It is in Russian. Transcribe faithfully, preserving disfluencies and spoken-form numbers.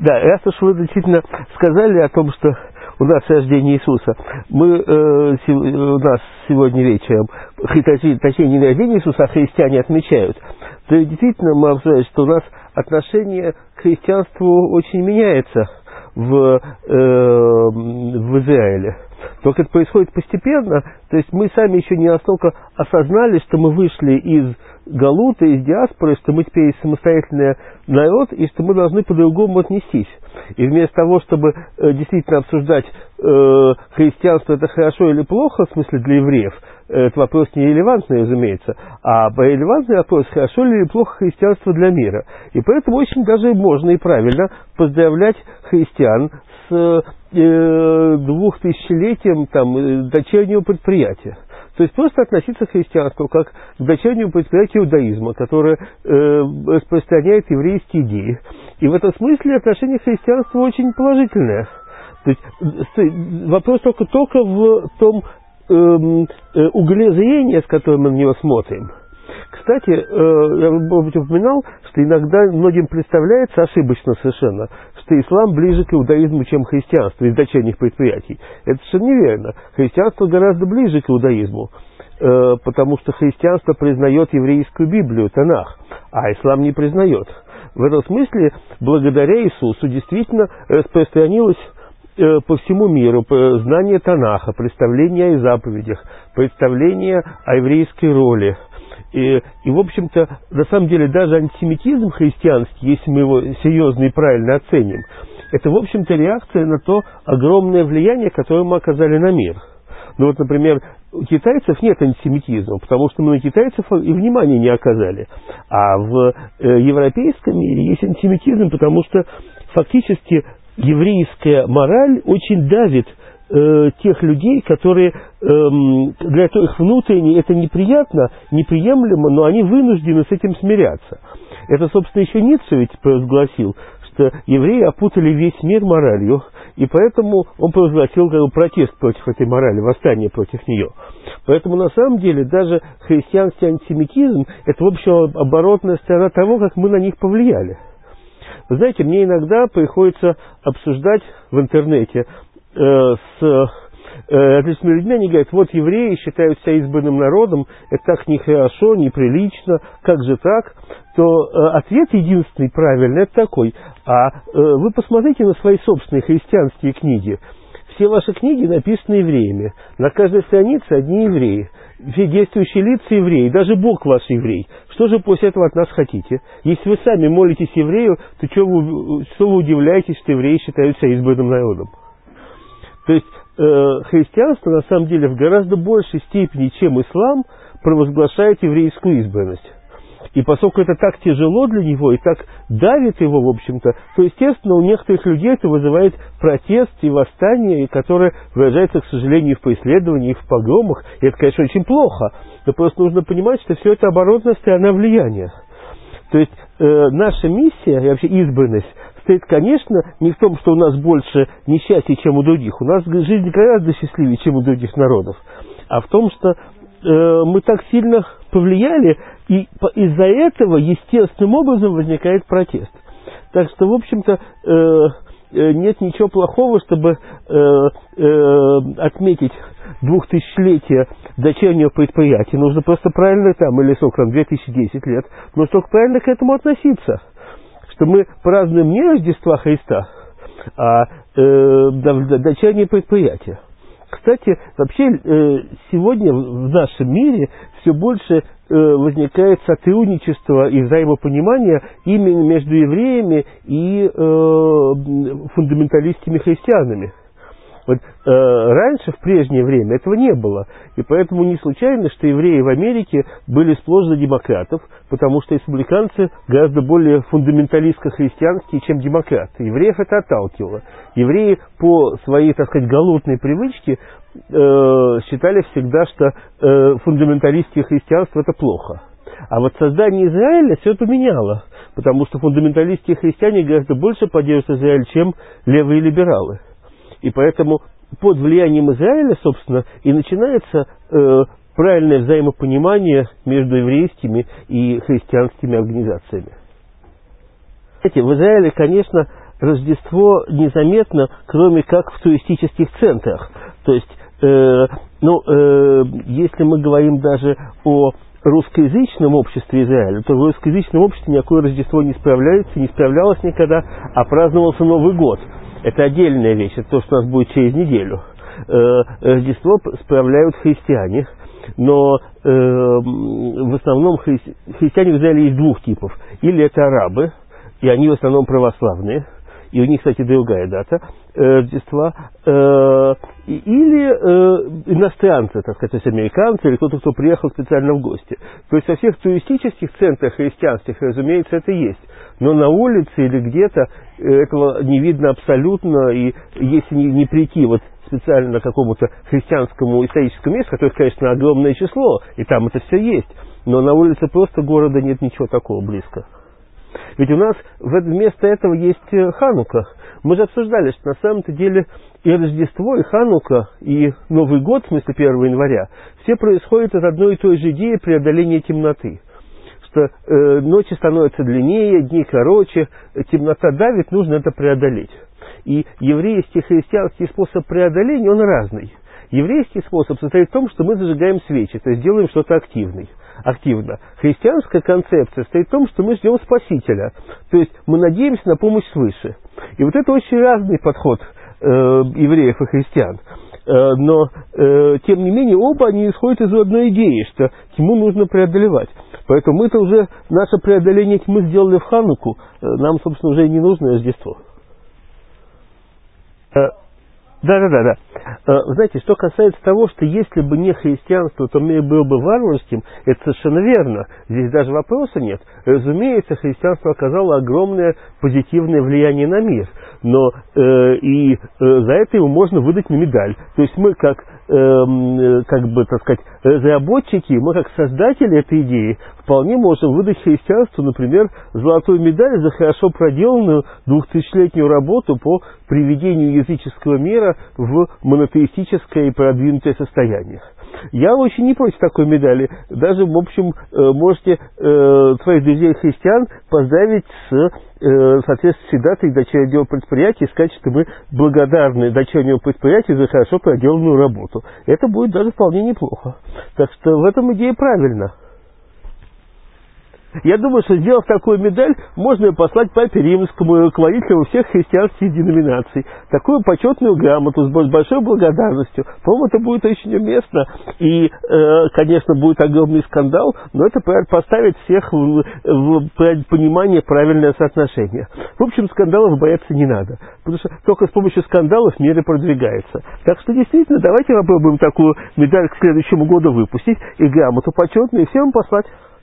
Да, раз уж вы действительно сказали о том, что у нас рождение Иисуса, мы, э, се, у нас сегодня вечером, точнее, не рождение Иисуса, а христиане отмечают, то действительно мы обсуждаем, что у нас отношение к христианству очень меняется в, э, в Израиле. Только это происходит постепенно, то есть мы сами еще не настолько осознали, что мы вышли из галута, из диаспоры, что мы теперь самостоятельный народ, и что мы должны по-другому отнестись. И вместо того, чтобы э, действительно обсуждать, э, христианство это хорошо или плохо, в смысле для евреев, этот вопрос не релевантный, разумеется, а релевантный вопрос, хорошо ли или плохо христианство для мира. И поэтому очень даже можно и правильно поздравлять христиан с э, двухтысячелетием там, дочернего предприятия. То есть просто относиться к христианству как к дочернему предприятию иудаизма, которое э, распространяет еврейские идеи. И в этом смысле отношение к христианству очень положительное. То есть вопрос только, только в том э, э, угле зрения, с которым мы на него смотрим. Кстати, э, я, может быть, упоминал, что иногда многим представляется, ошибочно совершенно, что ислам ближе к иудаизму, чем христианство из дочерних предприятий. Это совершенно неверно. Христианство гораздо ближе к иудаизму, э, потому что христианство признает еврейскую Библию, Танах, а ислам не признает. В этом смысле, благодаря Иисусу, действительно распространилось э, по всему миру знание Танаха, представление о заповедях, представление о еврейской роли. И, и, в общем-то, на самом деле, даже антисемитизм христианский, если мы его серьезно и правильно оценим, это, в общем-то, реакция на то огромное влияние, которое мы оказали на мир. Ну вот, например, у китайцев нет антисемитизма, потому что мы на китайцев и внимания не оказали. А в э, европейском мире есть антисемитизм, потому что фактически еврейская мораль очень давит э, тех людей, которые, э, для которых внутренне это неприятно, неприемлемо, но они вынуждены с этим смиряться. Это, собственно, еще Ницше ведь провозгласил, что евреи опутали весь мир моралью, и поэтому он провозгласил как бы протест против этой морали, восстание против нее. Поэтому, на самом деле, даже христианский антисемитизм – это, в общем, оборотная сторона того, как мы на них повлияли. Вы знаете, мне иногда приходится обсуждать в интернете э, с э, различными людьми, они говорят, вот евреи считают себя избранным народом, это так нехорошо, неприлично, как же так? То э, ответ единственный правильный, это такой, а э, вы посмотрите на свои собственные христианские книги. Все ваши книги написаны евреями, на каждой странице одни евреи, все действующие лица евреи, даже Бог ваш еврей. Что же после этого от нас хотите? Если вы сами молитесь еврею, то что вы, что вы удивляетесь, что евреи считают себя избранным народом? То есть э, христианство на самом деле в гораздо большей степени, чем ислам, провозглашает еврейскую избранность. И поскольку это так тяжело для него и так давит его, в общем-то, то, естественно, у некоторых людей это вызывает протест и восстание, которое выражается, к сожалению, в преследовании, в погромах. И это, конечно, очень плохо. Но просто нужно понимать, что все это оборотная сторона влияния. То есть э, наша миссия и вообще избранность стоит, конечно, не в том, что у нас больше несчастья, чем у других. У нас жизнь гораздо счастливее, чем у других народов. А в том, что э, мы так сильно повлияли, и из-за этого естественным образом возникает протест. Так что, в общем-то, э, нет ничего плохого, чтобы э, э, отметить двухтысячелетие дочернего предприятия. Нужно просто правильно там, или сколько там, две тысячи десять лет, но только правильно к этому относиться. Что мы празднуем не Рождества Христа, а э, дочернее предприятие. Кстати, вообще э, сегодня в нашем мире все больше э, возникает сотрудничество и взаимопонимание именно между евреями и э, фундаменталистскими христианами. Вот, э, раньше, в прежнее время, этого не было. И поэтому не случайно, что евреи в Америке были сплошь за демократов, потому что республиканцы гораздо более фундаменталистско-христианские, чем демократы. Евреев это отталкивало. Евреи по своей, так сказать, галутной привычке э, считали всегда, что э, фундаменталистское христианство это плохо. А вот создание Израиля все поменяло, потому что фундаменталистские христиане гораздо больше поддерживают Израиль, чем левые либералы. И поэтому под влиянием Израиля, собственно, и начинается э, правильное взаимопонимание между еврейскими и христианскими организациями. Знаете, в Израиле, конечно, Рождество незаметно, кроме как в туристических центрах. То есть, э, ну, э, если мы говорим даже о русскоязычном обществе Израиля, то в русскоязычном обществе никакое Рождество не справляется, не справлялось никогда, а праздновался Новый год. Это отдельная вещь, это то, что у нас будет через неделю. Э, Рождество справляют христиане, но э, в основном хри... христиане в Израиле есть двух типов. Или это арабы, и они в основном православные, и у них, кстати, другая дата э, Рождества, э, или э, иностранцы, так сказать, то есть американцы, или кто-то, кто приехал специально в гости. То есть во всех туристических центрах христианских, разумеется, это есть. Но на улице или где-то этого не видно абсолютно, и если не, не прийти вот специально к какому-то христианскому историческому месту, которых, конечно, огромное число, и там это все есть, но на улице просто города нет ничего такого близко. Ведь у нас вместо этого есть Ханука. Мы же обсуждали, что на самом-то деле и Рождество, и Ханука, и Новый год, в смысле первого января, все происходят от одной и той же идеи преодоления темноты. Что э, ночи становятся длиннее, дни короче, темнота давит, нужно это преодолеть. И еврейский, христианский способ преодоления, он разный. Еврейский способ состоит в том, что мы зажигаем свечи, то есть делаем что-то активное. активно. Христианская концепция состоит в том, что мы ждем Спасителя. То есть мы надеемся на помощь свыше. И вот это очень разный подход э, евреев и христиан. Э, но, э, тем не менее, оба они исходят из одной идеи, что тьму нужно преодолевать. Поэтому мы-то уже наше преодоление тьмы сделали в Хануку. Э, нам, собственно, уже и не нужно Рождество. Э, Да-да-да. Знаете, что касается того, что если бы не христианство, то мир был бы варварским, это совершенно верно. Здесь даже вопроса нет. Разумеется, христианство оказало огромное позитивное влияние на мир. Но э, и э, за это ему можно выдать на медаль. То есть мы как, э, как бы, так сказать, разработчики, мы как создатели этой идеи вполне можем выдать христианству, например, золотую медаль за хорошо проделанную двухтысячелетнюю работу по приведению языческого мира в монотеистическое и продвинутое состояние. Я очень не против такой медали. Даже, в общем, можете э, своих друзей-христиан поздравить с э, соответствующей датой дочернего предприятия и сказать, что мы благодарны дочернему предприятию за хорошо проделанную работу. Это будет даже вполне неплохо. Так что в этом идея правильна. Я думаю, что, сделав такую медаль, можно ее послать папе римскому и руководителю всех христианских деноминаций. Такую почетную грамоту с большой благодарностью. По-моему, это будет очень уместно. И, э, конечно, будет огромный скандал, но это поставит всех в, в понимание правильное соотношение. В общем, скандалов бояться не надо. Потому что только с помощью скандалов мир и продвигается. Так что, действительно, давайте попробуем такую медаль к следующему году выпустить и грамоту почетную, и всем послать.